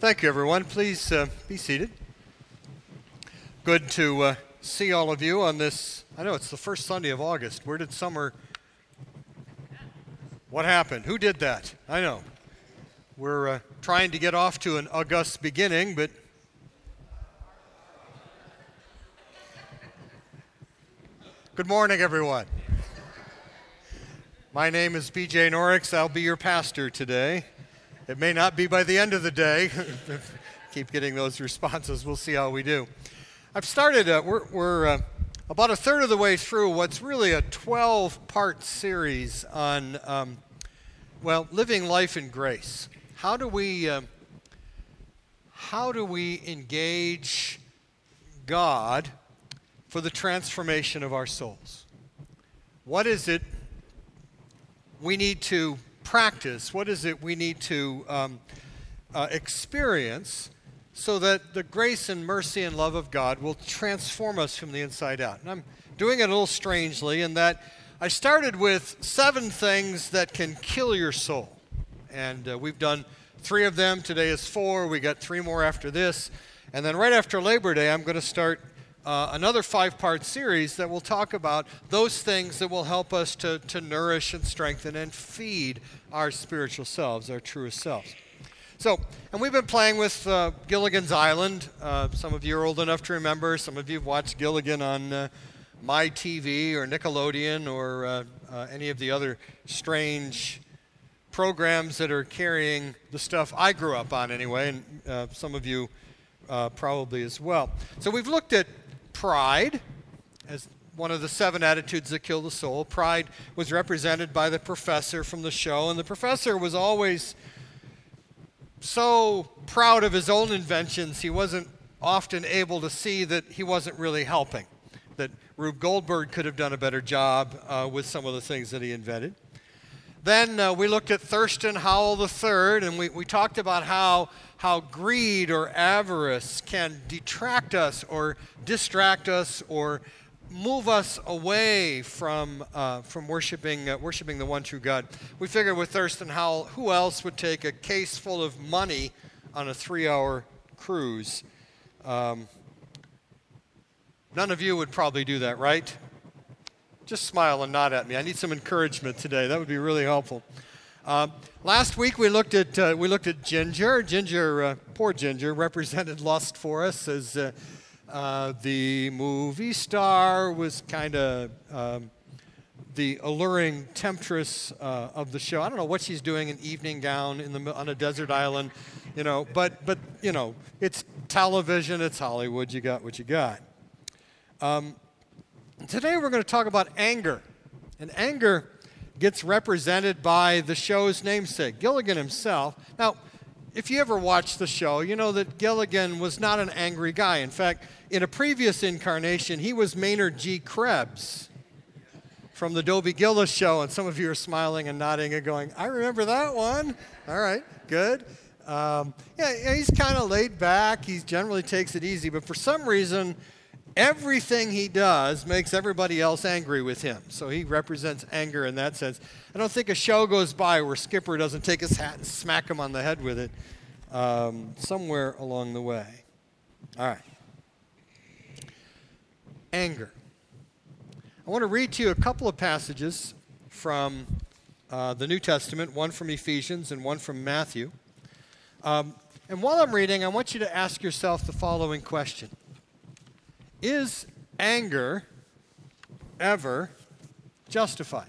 Thank you, everyone. Please be seated. Good to see all of you on this. I know it's the first Sunday of August. Where did summer? What happened? Who did that? I know. We're trying to get off to an August beginning, but good morning, everyone. My name is B.J. Norix. I'll be your pastor today. It may not be by the end of the day. Keep getting those responses. We'll see how we do. I've started, we're about a third of the way through what's really a 12-part series on, living life in grace. How do we engage God for the transformation of our souls? What is it we need to practice? What is it we need to experience so that the grace and mercy and love of God will transform us from the inside out? And I'm doing it a little strangely in that I started with 7 things that can kill your soul. And we've done 3 of them. Today is 4. We got 3 more after this. And then right after Labor Day, I'm going to start another 5-part series that will talk about those things that will help us to nourish and strengthen and feed our spiritual selves, our truest selves. So, and we've been playing with Gilligan's Island. Some of you are old enough to remember. Some of you have watched Gilligan on MyTV or Nickelodeon or any of the other strange programs that are carrying the stuff I grew up on anyway, and some of you probably as well. So we've looked at pride as one of the 7 attitudes that kill the soul. Pride was represented by the professor from the show, and the professor was always so proud of his own inventions, he wasn't often able to see that he wasn't really helping, that Rube Goldberg could have done a better job with some of the things that he invented. Then we looked at Thurston Howell III, and we talked about how greed or avarice can detract us or distract us or move us away from worshiping the one true God. We figured with Thurston Howell, who else would take a case full of money on a 3-hour cruise? None of you would probably do that, right? Just smile and nod at me. I need some encouragement today. That would be really helpful. Last week we looked at Ginger. Poor Ginger represented lust for us as the movie star was kind of the alluring temptress of the show. I don't know what she's doing in evening gown on a desert island, but it's television, it's Hollywood. You got what you got. Today we're going to talk about anger, and anger gets represented by the show's namesake, Gilligan himself. Now, if you ever watched the show, you know that Gilligan was not an angry guy. In fact, in a previous incarnation, he was Maynard G. Krebs from the Dobie Gillis show, and some of you are smiling and nodding and going, I remember that one. All right, good. He's kind of laid back. He generally takes it easy, but for some reason, everything he does makes everybody else angry with him. So he represents anger in that sense. I don't think a show goes by where Skipper doesn't take his hat and smack him on the head with it somewhere along the way. All right. Anger. I want to read to you a couple of passages from the New Testament, one from Ephesians and one from Matthew. And while I'm reading, I want you to ask yourself the following question. Is anger ever justified?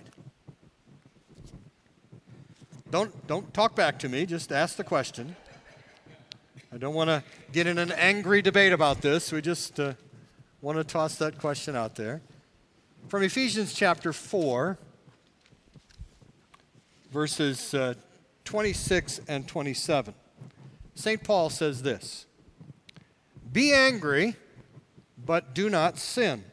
Don't talk back to me, just ask the question. I don't want to get in an angry debate about this. We just want to toss that question out there. From Ephesians chapter 4, verses 26 and 27. St. Paul says this, "Be angry, but do not sin."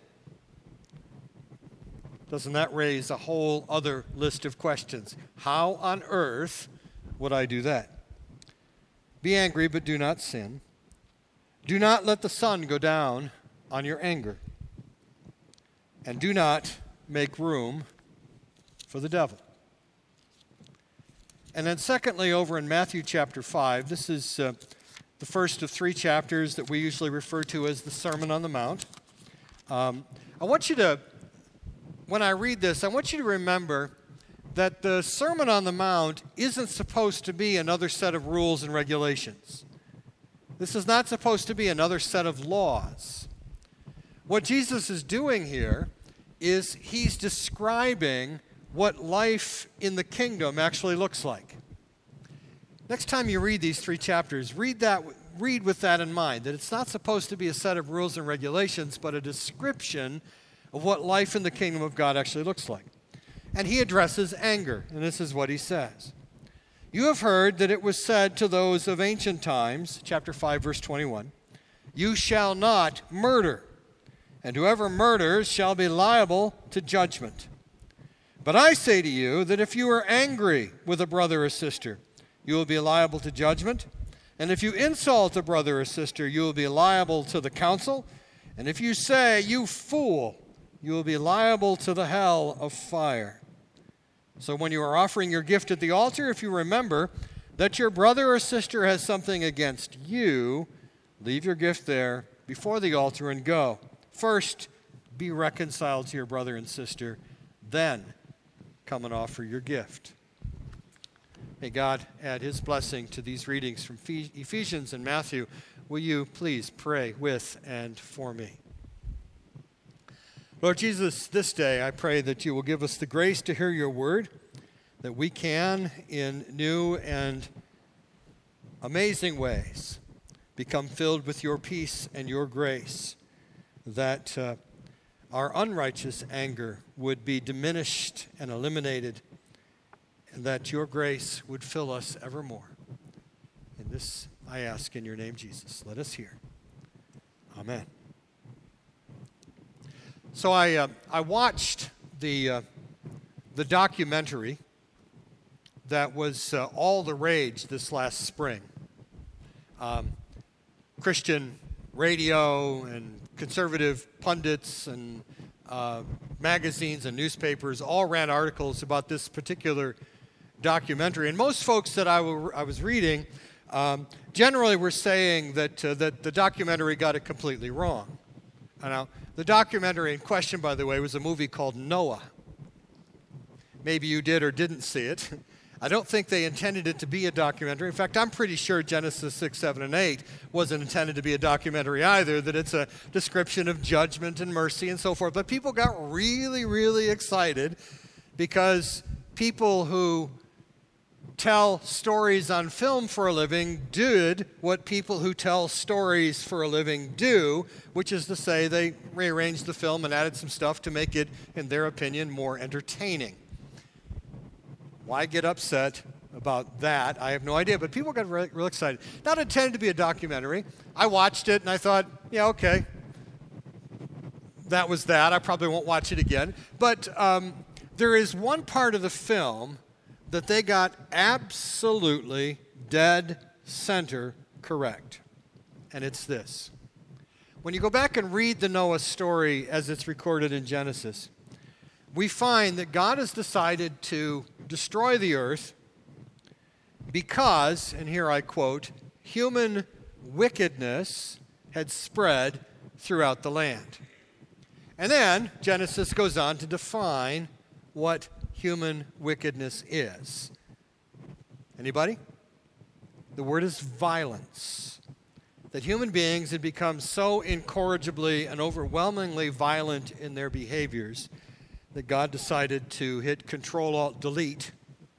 Doesn't that raise a whole other list of questions? How on earth would I do that? Be angry, but do not sin. Do not let the sun go down on your anger. And do not make room for the devil. And then secondly, over in Matthew chapter 5, this is the first of 3 chapters that we usually refer to as the Sermon on the Mount. I want you to, when I read this, I want you to remember that the Sermon on the Mount isn't supposed to be another set of rules and regulations. This is not supposed to be another set of laws. What Jesus is doing here is he's describing what life in the kingdom actually looks like. Next time you read these 3 chapters, read with that in mind, that it's not supposed to be a set of rules and regulations, but a description of what life in the kingdom of God actually looks like. And he addresses anger, and this is what he says. You have heard that it was said to those of ancient times, chapter 5, verse 21, you shall not murder, and whoever murders shall be liable to judgment. But I say to you that if you are angry with a brother or sister, you will be liable to judgment. And if you insult a brother or sister, you will be liable to the council. And if you say, you fool, you will be liable to the hell of fire. So when you are offering your gift at the altar, if you remember that your brother or sister has something against you, leave your gift there before the altar and go. First, be reconciled to your brother and sister, then come and offer your gift. May God add his blessing to these readings from Ephesians and Matthew. Will you please pray with and for me? Lord Jesus, this day I pray that you will give us the grace to hear your word, that we can, in new and amazing ways, become filled with your peace and your grace, that our unrighteous anger would be diminished and eliminated, and that your grace would fill us evermore. And this I ask in your name, Jesus. Let us hear. Amen. So I watched the documentary that was all the rage this last spring. Christian radio and conservative pundits and magazines and newspapers all ran articles about this particular documentary. And most folks that I was reading generally were saying that the documentary got it completely wrong. Now, the documentary in question, by the way, was a movie called Noah. Maybe you did or didn't see it. I don't think they intended it to be a documentary. In fact, I'm pretty sure Genesis 6, 7, and 8 wasn't intended to be a documentary either, that it's a description of judgment and mercy and so forth. But people got really, really excited because people who tell stories on film for a living did what people who tell stories for a living do, which is to say they rearranged the film and added some stuff to make it, in their opinion, more entertaining. Why get upset about that? I have no idea, but people got real excited. Not intended to be a documentary. I watched it and I thought, yeah, okay, that was that. I probably won't watch it again. But there is one part of the film that they got absolutely dead center correct. And it's this. When you go back and read the Noah story as it's recorded in Genesis, we find that God has decided to destroy the earth because, and here I quote, human wickedness had spread throughout the land. And then Genesis goes on to define what human wickedness is. Anybody? The word is violence. That human beings had become so incorrigibly and overwhelmingly violent in their behaviors that God decided to hit Control-Alt-Delete,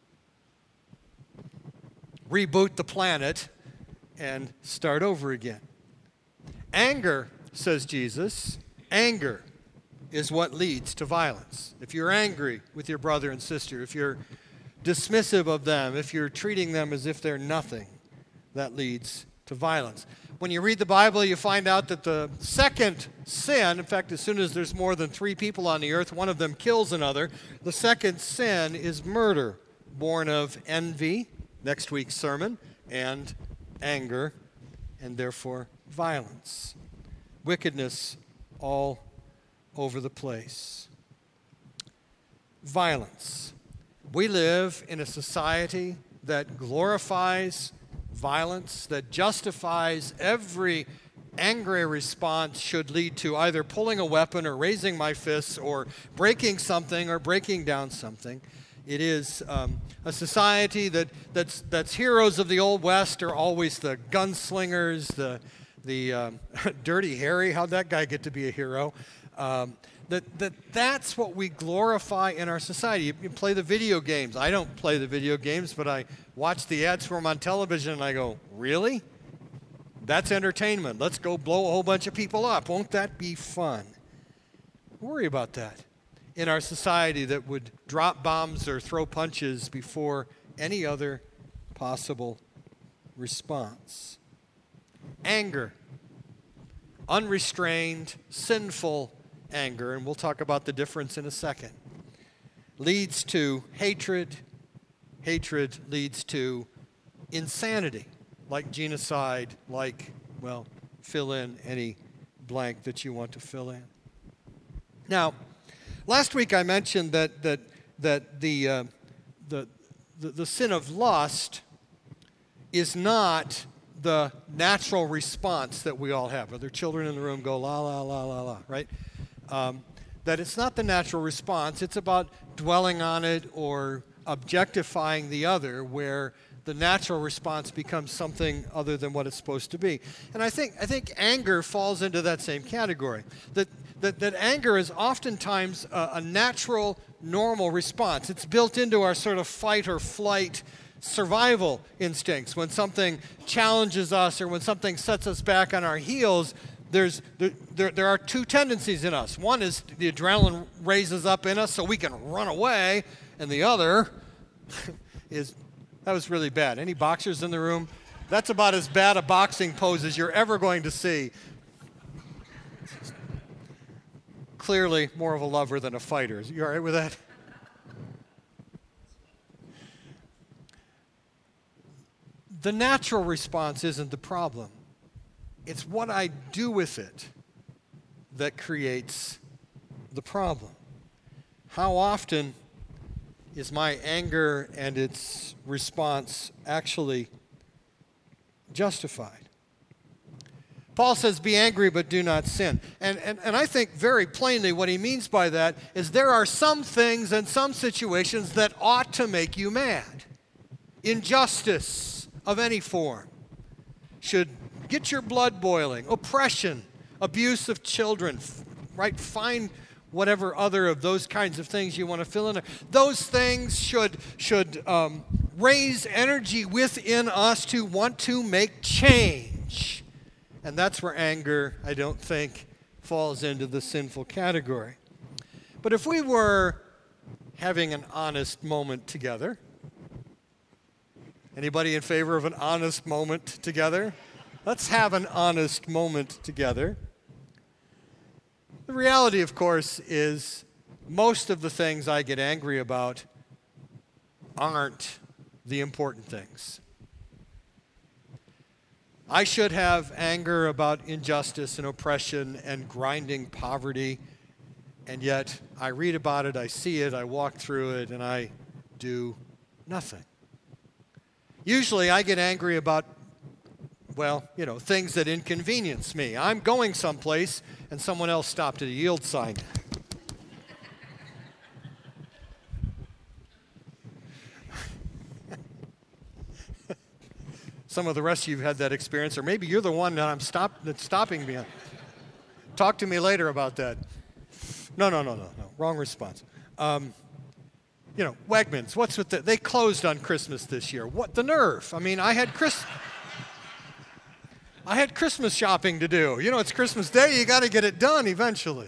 reboot the planet, and start over again. Anger, says Jesus, anger is what leads to violence. If you're angry with your brother and sister, if you're dismissive of them, if you're treating them as if they're nothing, that leads to violence. When you read the Bible, you find out that the second sin, in fact, as soon as there's more than 3 people on the earth, one of them kills another. The second sin is murder, born of envy, next week's sermon, and anger, and therefore violence. Wickedness all over the place. Violence. We live in a society that glorifies violence that justifies every angry response should lead to either pulling a weapon or raising my fists or breaking something or breaking down something. It is a society that's heroes of the Old West are always the gunslingers, the Dirty Harry. How'd that guy get to be a hero? That's what we glorify in our society. You play the video games. I don't play the video games, but I watch the ads for them on television and I go, really? That's entertainment. Let's go blow a whole bunch of people up. Won't that be fun? Worry about that in our society that would drop bombs or throw punches before any other possible response. Anger. Unrestrained, sinful anger, and we'll talk about the difference in a second, leads to hatred. Hatred leads to insanity, like genocide, like, well, fill in any blank that you want to fill in. Now, last week I mentioned that the sin of lust is not the natural response that we all have. Other children in the room go la la la la la, right? That it's not the natural response. It's about dwelling on it or objectifying the other, where the natural response becomes something other than what it's supposed to be. And I think anger falls into that same category. That anger is oftentimes a natural, normal response. It's built into our sort of fight or flight survival instincts. When something challenges us or when something sets us back on our heels, there are two tendencies in us. One is the adrenaline raises up in us so we can run away, and the other is, that was really bad. Any boxers in the room? That's about as bad a boxing pose as you're ever going to see. Clearly more of a lover than a fighter. You all right with that? The natural response isn't the problem. It's what I do with it that creates the problem. How often is my anger and its response actually justified? Paul says, be angry but do not sin. And I think very plainly what he means by that is there are some things and some situations that ought to make you mad. Injustice of any form should get your blood boiling. Oppression, abuse of children, right? Find whatever other of those kinds of things you want to fill in there. Those things should raise energy within us to want to make change. And that's where anger, I don't think, falls into the sinful category. But if we were having an honest moment together, anybody in favor of an honest moment together? Let's have an honest moment together. The reality, of course, is most of the things I get angry about aren't the important things. I should have anger about injustice and oppression and grinding poverty, and yet I read about it, I see it, I walk through it, and I do nothing. Usually I get angry about, well, things that inconvenience me. I'm going someplace and someone else stopped at a yield sign. Some of the rest of you have had that experience, or maybe you're the one that's stopping me. Talk to me later about that. No. Wrong response. Wegmans, what's with that? They closed on Christmas this year. What the nerve? I mean, I had Christmas shopping to do. It's Christmas Day. You got to get it done eventually.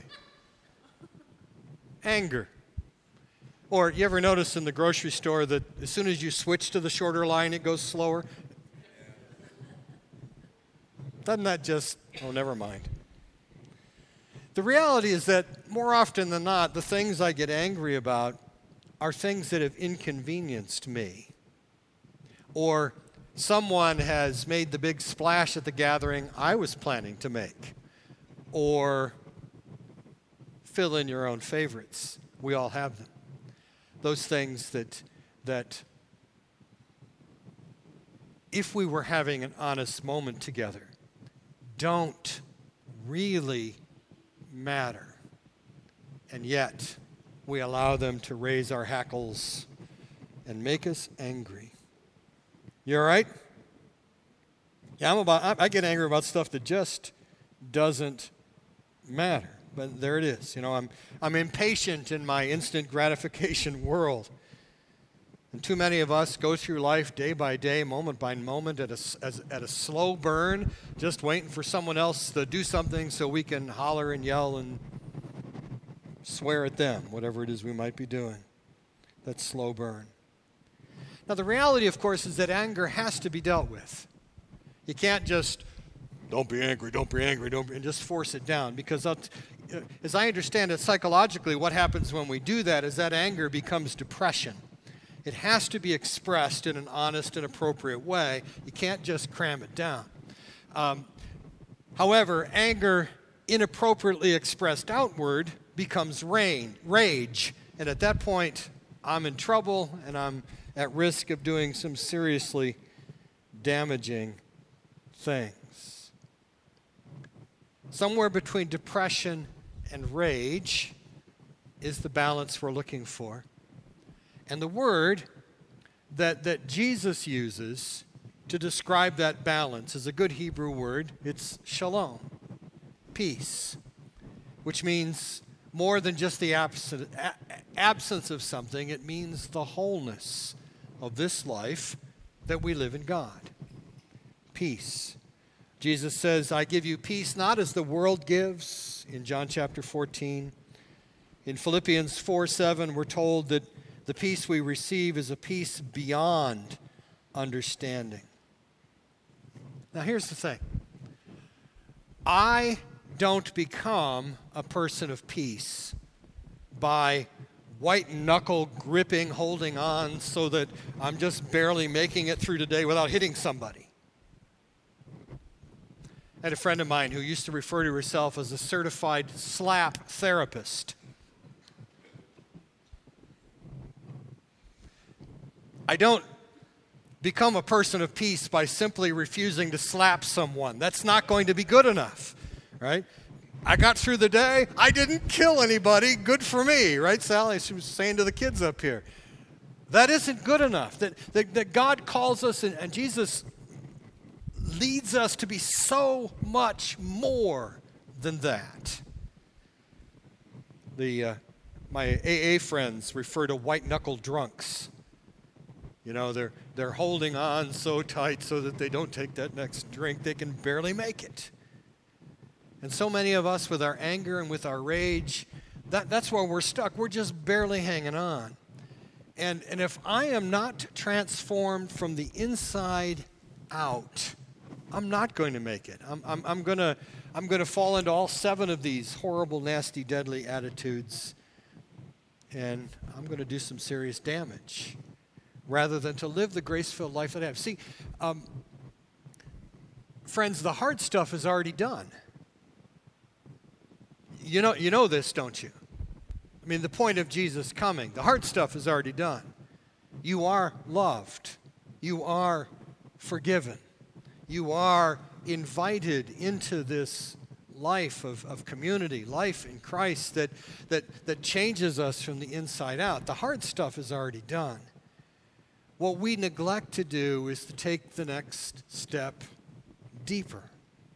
Anger. Or you ever notice in the grocery store that as soon as you switch to the shorter line, it goes slower? Doesn't that just, never mind. The reality is that more often than not, the things I get angry about are things that have inconvenienced me. Or someone has made the big splash at the gathering I was planning to make. Or fill in your own favorites. We all have them. Those things that if we were having an honest moment together, don't really matter. And yet, we allow them to raise our hackles and make us angry. You all right? Yeah, I get angry about stuff that just doesn't matter. But there it is. You know, I'm impatient in my instant gratification world. And too many of us go through life day by day, moment by moment, at a slow burn, just waiting for someone else to do something so we can holler and yell and swear at them, whatever it is we might be doing. That slow burn. Now, the reality, of course, is that anger has to be dealt with. You can't just, don't be angry, and just force it down. Because as I understand it psychologically, what happens when we do that is that anger becomes depression. It has to be expressed in an honest and appropriate way. You can't just cram it down. However, anger inappropriately expressed outward becomes rage. And at that point, I'm in trouble and I'm at risk of doing some seriously damaging things. Somewhere between depression and rage is the balance we're looking for. And the word that Jesus uses to describe that balance is a good Hebrew word. It's shalom, peace, which means more than just the absence of something. It means the wholeness of this life that we live in God. Peace. Jesus says, I give you peace not as the world gives, in John chapter 14. In Philippians 4:7, we're told that the peace we receive is a peace beyond understanding. Now, here's the thing. I don't become a person of peace by white-knuckle gripping, holding on so that I'm just barely making it through today without hitting somebody. I had a friend of mine who used to refer to herself as a certified slap therapist. I don't become a person of peace by simply refusing to slap someone. That's not going to be good enough, right? I got through the day. I didn't kill anybody. Good for me, right, Sally? She was saying to the kids up here. That isn't good enough. That God calls us, and Jesus leads us to be so much more than that. My AA friends refer to white-knuckle drunks. You know, they're holding on so tight so that they don't take that next drink. They can barely make it. And so many of us with our anger and with our rage, that's where we're stuck. We're just barely hanging on. And if I am not transformed from the inside out, I'm not going to make it. I'm going to fall into all 7 of these horrible, nasty, deadly attitudes, and I'm going to do some serious damage, rather than to live the grace-filled life that I have. See, friends, the hard stuff is already done. You know this, don't you? I mean, the point of Jesus coming, the hard stuff is already done. You are loved. You are forgiven. You are invited into this life of community, life in Christ that changes us from the inside out. The hard stuff is already done. What we neglect to do is to take the next step deeper.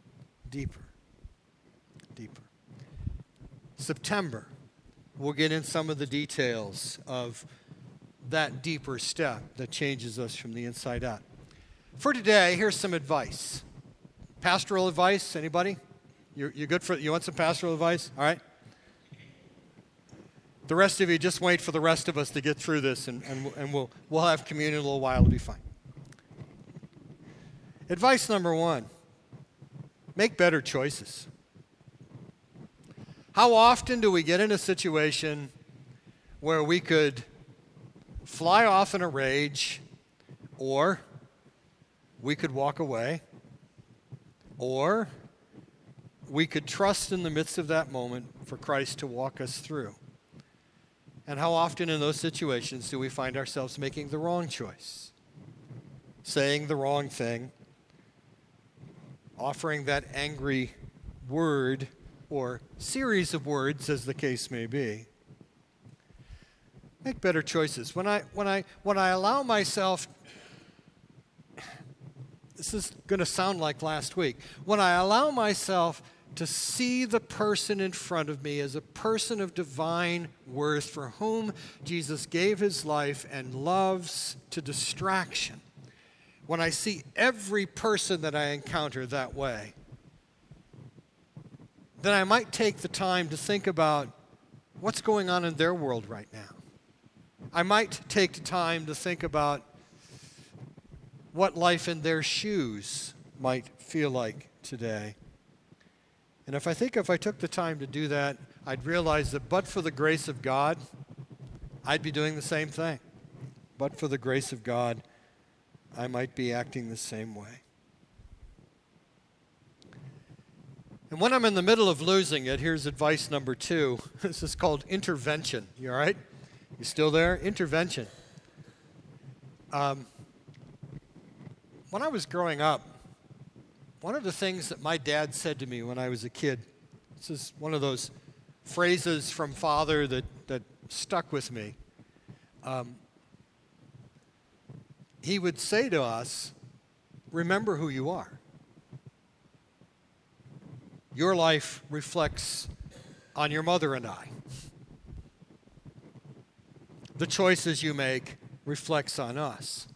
September, we'll get in some of the details of that deeper step that changes us from the inside out. For today, here's some advice. Pastoral advice, anybody? You good for, you want some pastoral advice? All right. The rest of you, just wait for the rest of us to get through this, and we'll have communion in a little while. It'll be fine. Advice number 1, make better choices. How often do we get in a situation where we could fly off in a rage, or we could walk away, or we could trust in the midst of that moment for Christ to walk us through? And how often in those situations do we find ourselves making the wrong choice? saying the wrong thing, offering that angry word or series of words, as the case may be. Make better choices. When I allow myself, this is going to sound like last week, when I allow myself to see the person in front of me as a person of divine worth for whom Jesus gave his life and loves to distraction, when I see every person that I encounter that way, then I might take the time to think about what's going on in their world right now. I might take the time to think about what life in their shoes might feel like today. And if I took the time to do that, I'd realize that but for the grace of God, I'd be doing the same thing. But for the grace of God, I might be acting the same way. And when I'm in the middle of losing it, here's advice number 2. This is called intervention. You all right? You still there? Intervention. When I was growing up, one of the things that my dad said to me when I was a kid, this is one of those phrases from Father that stuck with me. He would say to us, remember who you are. Your life reflects on your mother and I. The choices you make reflects on us.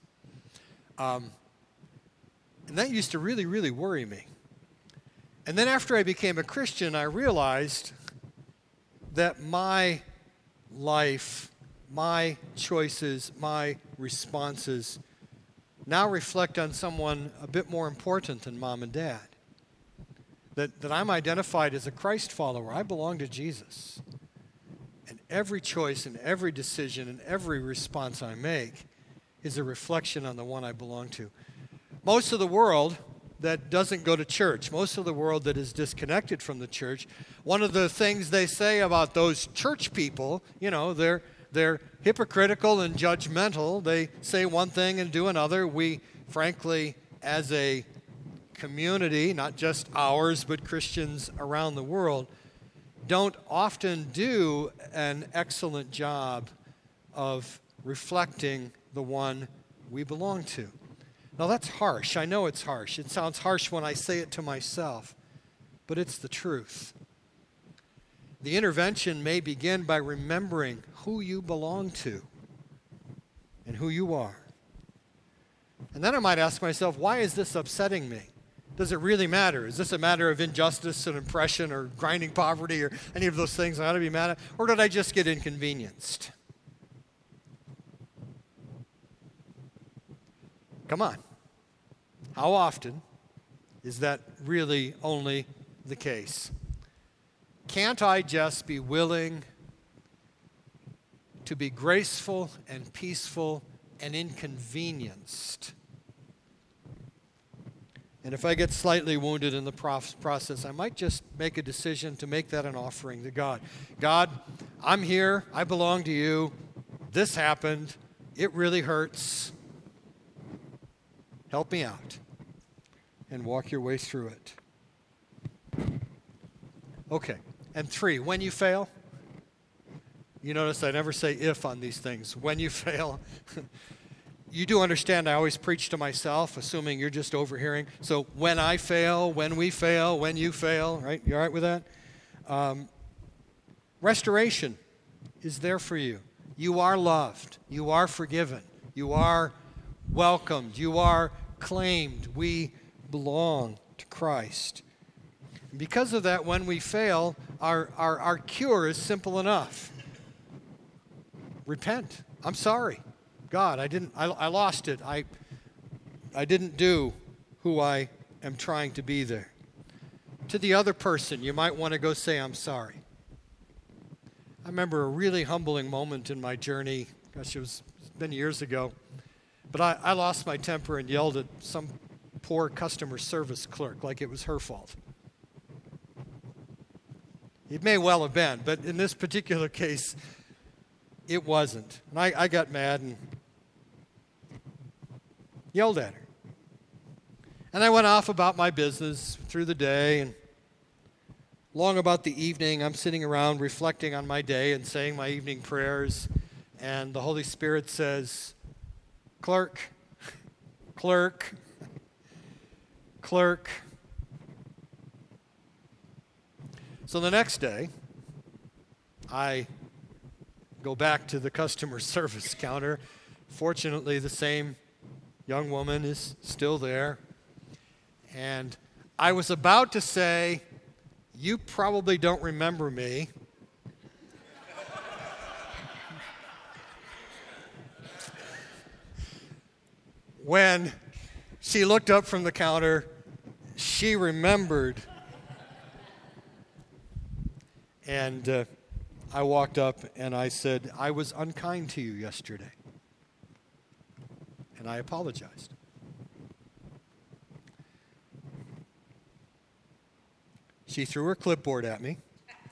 And that used to really, really worry me. And then after I became a Christian, I realized that my life, my choices, my responses now reflect on someone a bit more important than mom and dad. That I'm identified as a Christ follower. I belong to Jesus. And every choice and every decision and every response I make is a reflection on the one I belong to. Most of the world that doesn't go to church, most of the world that is disconnected from the church, one of the things they say about those church people, they're hypocritical and judgmental. They say one thing and do another. We, frankly, as a community, not just ours, but Christians around the world, don't often do an excellent job of reflecting the one we belong to. Now that's harsh. I know it's harsh. It sounds harsh when I say it to myself, but it's the truth. The intervention may begin by remembering who you belong to and who you are. And then I might ask myself, why is this upsetting me? Does it really matter? Is this a matter of injustice and oppression or grinding poverty or any of those things I ought to be mad at? Or did I just get inconvenienced? Come on. How often is that really only the case? Can't I just be willing to be graceful and peaceful and inconvenienced? And if I get slightly wounded in the process, I might just make a decision to make that an offering to God. God, I'm here. I belong to you. This happened. It really hurts. Help me out and walk your way through it. Okay. And 3, when you fail, you notice I never say if on these things. When you fail, you do understand I always preach to myself, assuming you're just overhearing. So when I fail, when we fail, when you fail, right? You all right with that? Restoration is there for you. You are loved. You are forgiven. You are welcomed. You are claimed. We belong to Christ. And because of that, when we fail, our cure is simple enough. Repent. I'm sorry. God, I lost it. I didn't do who I am trying to be there. To the other person, you might want to go say, I'm sorry. I remember a really humbling moment in my journey. Gosh, it's been years ago. But I lost my temper and yelled at some poor customer service clerk like it was her fault. It may well have been, but in this particular case, it wasn't. And I got mad and Yelled at her. And I went off about my business through the day, and long about the evening, I'm sitting around reflecting on my day and saying my evening prayers, and the Holy Spirit says, clerk, clerk, clerk. So the next day, I go back to the customer service counter. Fortunately, the same young woman is still there. And I was about to say, you probably don't remember me. When she looked up from the counter, she remembered. And I walked up and I said, I was unkind to you yesterday. And I apologized. She threw her clipboard at me.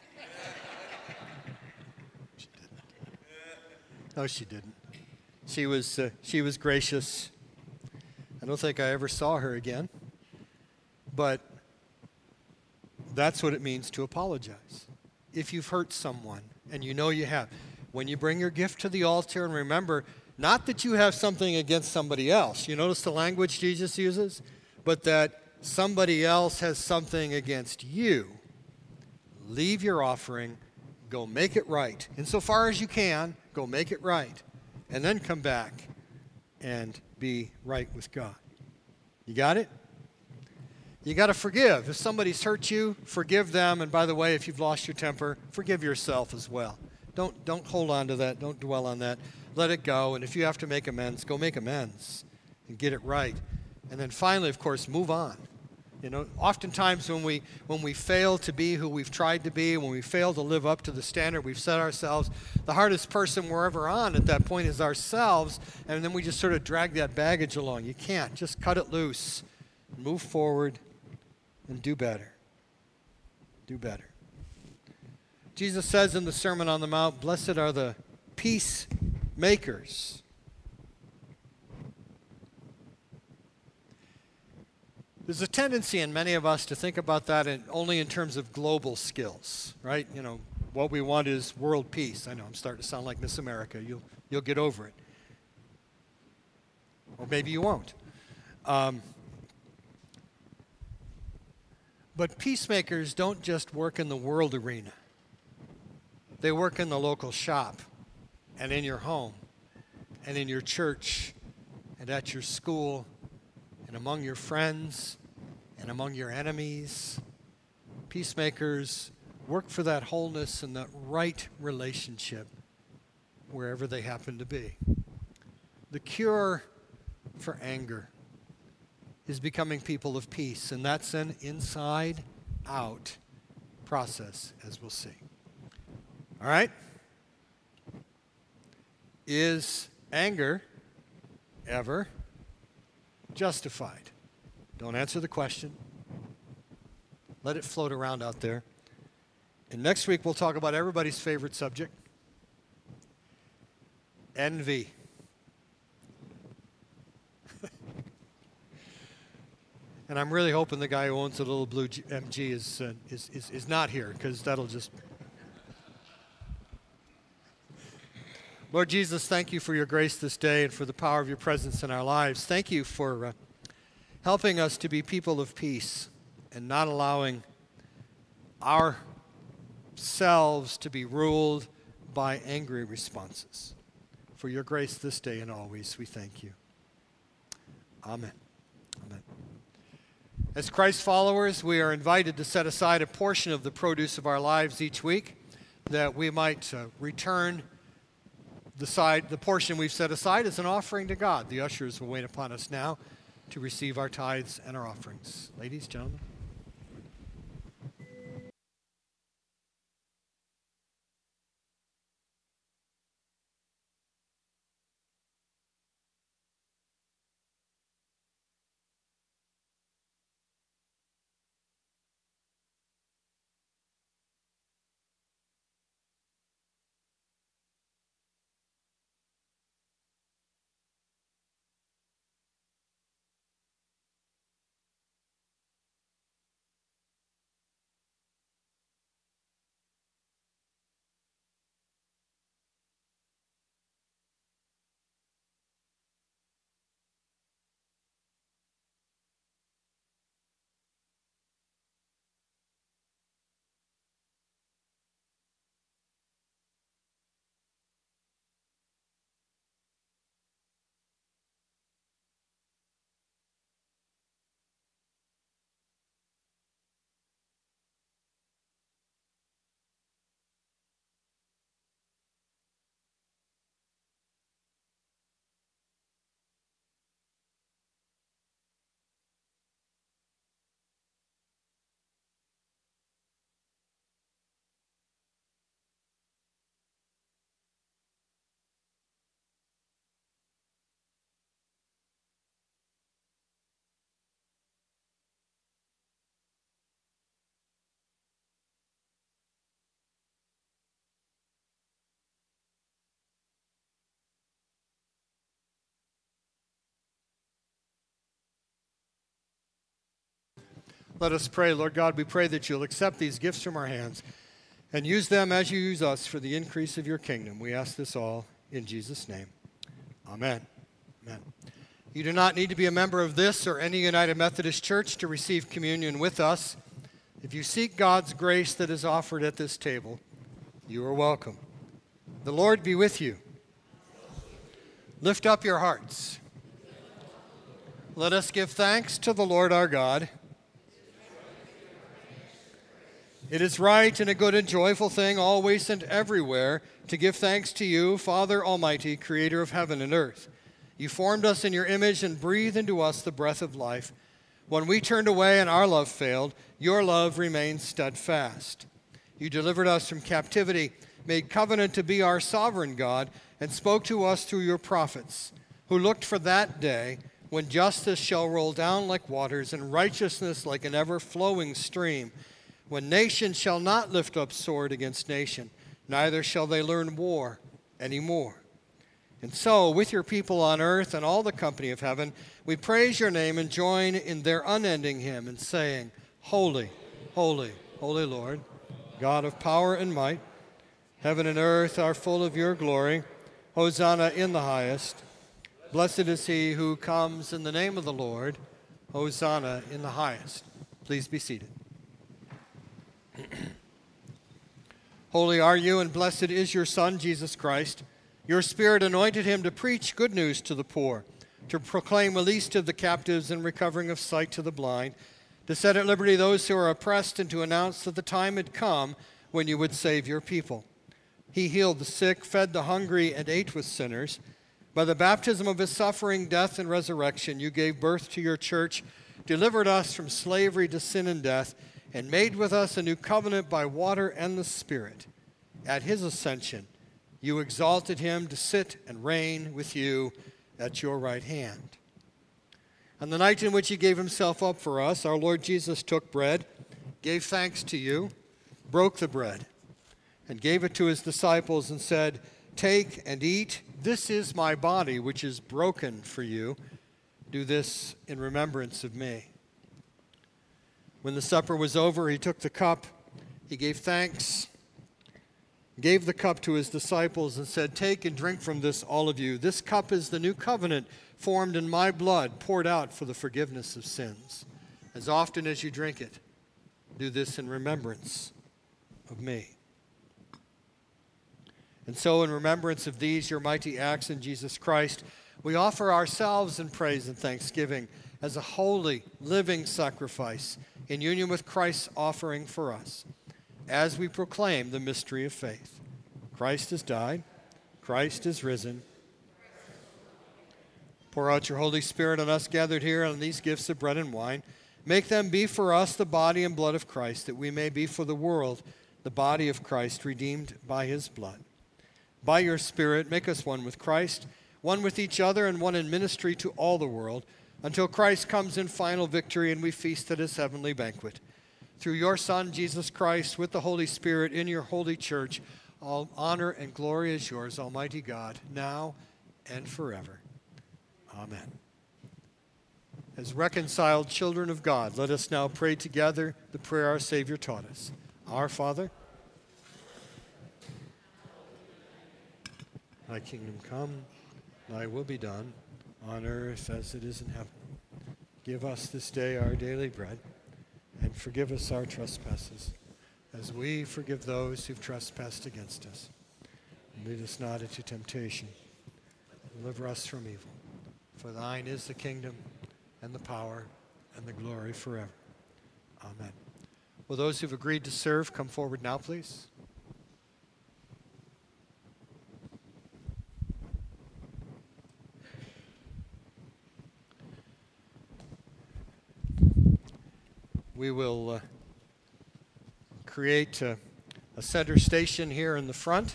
She didn't. No, she didn't. She was gracious. I don't think I ever saw her again. But that's what it means to apologize. If you've hurt someone, and you know you have, when you bring your gift to the altar, and remember, not that you have something against somebody else. You notice the language Jesus uses? But that somebody else has something against you. Leave your offering, go make it right. Insofar as you can, go make it right. And then come back and be right with God. You got it? You got to forgive. If somebody's hurt you, forgive them. And by the way, if you've lost your temper, forgive yourself as well. Don't hold on to that. Don't dwell on that. Let it go. And if you have to make amends, go make amends and get it right. And then finally, of course, move on. You know, oftentimes when we fail to be who we've tried to be, when we fail to live up to the standard we've set ourselves, the hardest person we're ever on at that point is ourselves, and then we just sort of drag that baggage along. You can't. Just cut it loose, move forward, and do better. Do better. Jesus says in the Sermon on the Mount, blessed are the peacemakers. There's a tendency in many of us to think about that only in terms of global skills, right? You know, what we want is world peace. I know I'm starting to sound like Miss America. You'll get over it. Or maybe you won't. But peacemakers don't just work in the world arena. They work in the local shop and in your home and in your church and at your school and among your friends and among your enemies. Peacemakers work for that wholeness and that right relationship wherever they happen to be. The cure for anger is becoming people of peace, and that's an inside-out process, as we'll see. All right? Is anger ever justified? Don't answer the question. Let it float around out there. And next week we'll talk about everybody's favorite subject, envy. And I'm really hoping the guy who owns the little blue MG is not here, because that'll just... Lord Jesus, thank you for your grace this day and for the power of your presence in our lives. Thank you for helping us to be people of peace and not allowing ourselves to be ruled by angry responses. For your grace this day and always, we thank you. Amen. Amen. As Christ followers, we are invited to set aside a portion of the produce of our lives each week that we might return the portion we've set aside as an offering to God. The ushers will wait upon us now to receive our tithes and our offerings. Ladies, gentlemen. Let us pray. Lord God, we pray that you'll accept these gifts from our hands and use them as you use us for the increase of your kingdom. We ask this all in Jesus' name. Amen. Amen. You do not need to be a member of this or any United Methodist Church to receive communion with us. If you seek God's grace that is offered at this table, you are welcome. The Lord be with you. Lift up your hearts. Let us give thanks to the Lord our God. It is right and a good and joyful thing always and everywhere to give thanks to you, Father Almighty, creator of heaven and earth. You formed us in your image and breathed into us the breath of life. When we turned away and our love failed, your love remained steadfast. You delivered us from captivity, made covenant to be our sovereign God, and spoke to us through your prophets, who looked for that day when justice shall roll down like waters and righteousness like an ever-flowing stream, when nation shall not lift up sword against nation, neither shall they learn war anymore. And so, with your people on earth and all the company of heaven, we praise your name and join in their unending hymn in saying, Holy, holy, holy Lord, God of power and might, heaven and earth are full of your glory. Hosanna in the highest. Blessed is he who comes in the name of the Lord. Hosanna in the highest. Please be seated. Holy are you, and blessed is your Son, Jesus Christ. Your Spirit anointed him to preach good news to the poor, to proclaim release to the captives and recovering of sight to the blind, to set at liberty those who are oppressed, and to announce that the time had come when you would save your people. He healed the sick, fed the hungry, and ate with sinners. By the baptism of his suffering, death, and resurrection, you gave birth to your church, delivered us from slavery to sin and death, and made with us a new covenant by water and the Spirit. At his ascension, you exalted him to sit and reign with you at your right hand. On the night in which he gave himself up for us, our Lord Jesus took bread, gave thanks to you, broke the bread, and gave it to his disciples and said, Take and eat. This is my body, which is broken for you. Do this in remembrance of me. When the supper was over, he took the cup. He gave thanks, gave the cup to his disciples, and said, Take and drink from this, all of you. This cup is the new covenant formed in my blood, poured out for the forgiveness of sins. As often as you drink it, do this in remembrance of me. And so, in remembrance of these, your mighty acts in Jesus Christ, we offer ourselves in praise and thanksgiving as a holy, living sacrifice in union with Christ's offering for us, as we proclaim the mystery of faith. Christ has died. Christ is risen. Pour out your Holy Spirit on us gathered here on these gifts of bread and wine. Make them be for us the body and blood of Christ, that we may be for the world the body of Christ, redeemed by his blood. By your Spirit, make us one with Christ, one with each other, and one in ministry to all the world, until Christ comes in final victory and we feast at his heavenly banquet. Through your Son, Jesus Christ, with the Holy Spirit in your holy church, all honor and glory is yours, Almighty God, now and forever. Amen. As reconciled children of God, let us now pray together the prayer our Savior taught us. Our Father, thy kingdom come, thy will be done, on earth as it is in heaven. Give us this day our daily bread, and forgive us our trespasses, as we forgive those who've trespassed against us. And lead us not into temptation. Deliver us from evil. For thine is the kingdom, and the power, and the glory forever. Amen. Will those who've agreed to serve come forward now, please? We will create a center station here in the front.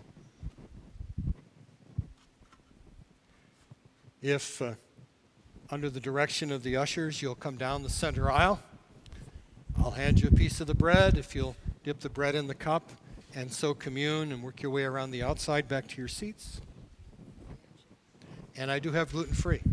If, under the direction of the ushers, you'll come down the center aisle, I'll hand you a piece of the bread. If you'll dip the bread in the cup and so commune and work your way around the outside back to your seats. And I do have gluten-free.